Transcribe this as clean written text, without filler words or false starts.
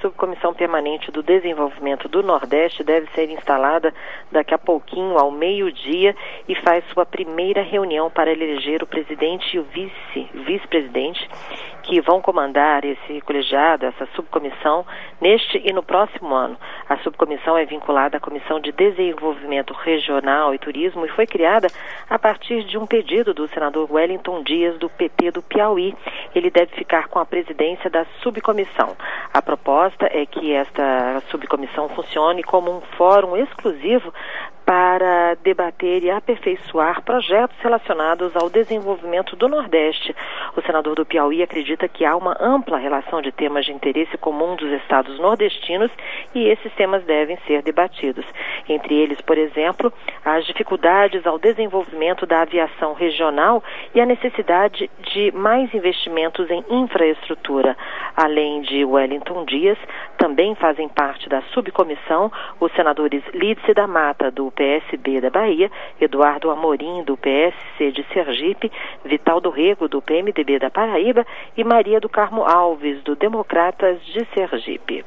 Subcomissão Permanente do Desenvolvimento do Nordeste deve ser instalada daqui a pouquinho, ao meio-dia, e faz sua primeira reunião para eleger o presidente e o vice-presidente, que vão comandar esse colegiado, essa subcomissão, neste e no próximo ano. A subcomissão é vinculada à Comissão de Desenvolvimento Regional e Turismo e foi criada a partir de um pedido do senador Wellington Dias, do PP do Piauí. Ele deve ficar com a presidência da subcomissão. A proposta é que esta subcomissão funcione como um fórum exclusivo para debater e aperfeiçoar projetos relacionados ao desenvolvimento do Nordeste. O senador do Piauí acredita que há uma ampla relação de temas de interesse comum dos estados nordestinos e esses temas devem ser debatidos. Entre eles, por exemplo, as dificuldades ao desenvolvimento da aviação regional e a necessidade de mais investimentos em infraestrutura. Além de Wellington Dias, também fazem parte da subcomissão os senadores Lídice da Mata, do PSB da Bahia, Eduardo Amorim, do PSC de Sergipe, Vital do Rego, do PMDB da Paraíba e Maria do Carmo Alves, do Democratas de Sergipe.